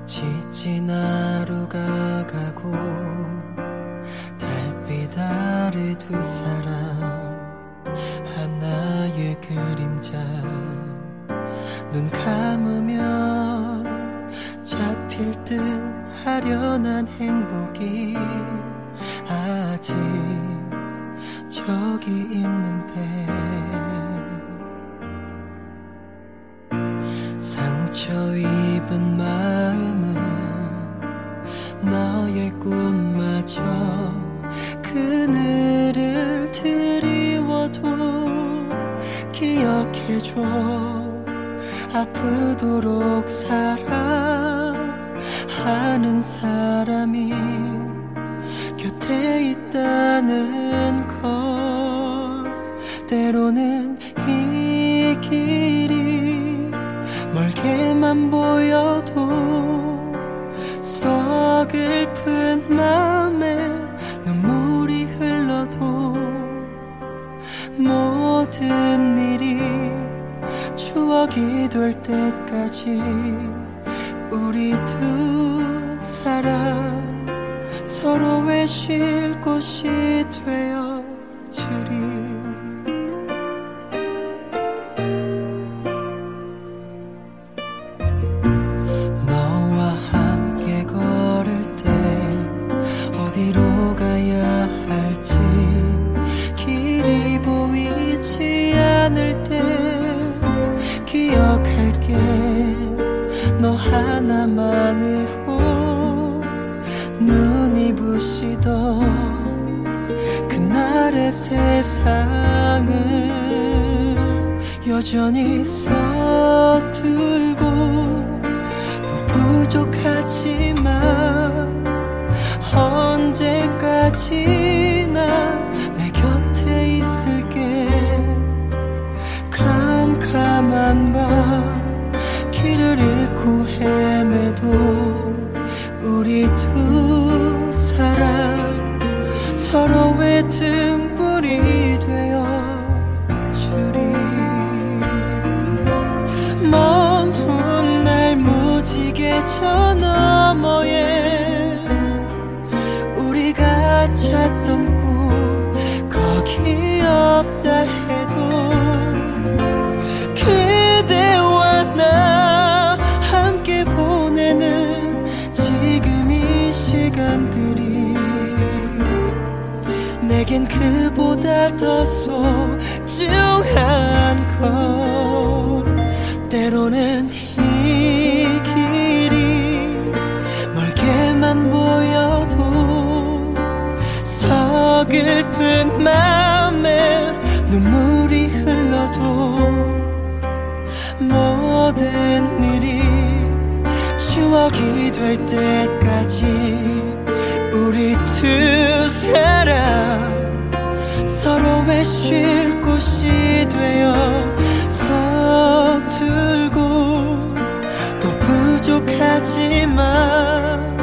지친 하루가 가고 달빛 아래 두 사람 하나의 그림자 눈 감으면 잡힐 듯 아련한 행복이 아직 저기 있는데 상처 입은 마음은 너의 꿈마저 그늘을 드리워도 기억해줘 아프도록 사랑하는 사람이 곁에 있다는 걸 때로는 이 길이 멀게만 보여도 서글픈 맘에 눈물이 흘러도 모든 일이 추억이 될 때까지 우리 두 사람 서로의 쉴 곳이 되어 주리. 너와 함께 걸을 때 어디로 가야 할지 길이 보이지 않을 때 기억할게 너 하나만으로 눈이 부시던 그날의 세상을 여전히 서툴고 또 부족하지만 언제까지나 내 곁에 있을게. 캄캄한 밤 길을 잃고 헤매도 우리 두 사람 서로의 등불이 되어 주리. 먼 훗날 무지개 저 너머에 우리가 찾던 꿈 거기 없다 해도 그대와 나 함께 보내는 지금 이 시간들이 내겐 그보다 더 소중한 것. 때로는 이 길이 멀게만 보여도 서글픈 맘에 눈물이 흘러도 모든 일이 추억이 될 때까지 우리 두 사람 서로의 쉴 곳이 되어 서툴고 또 부족하지만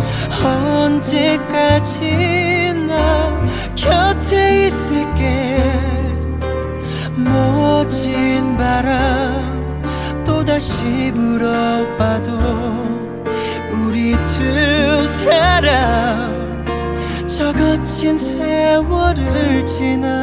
언제까지나 곁에 있을게. 모진 바람 또다시 불어와도 우리 두 사람 저 거친 세월을 지나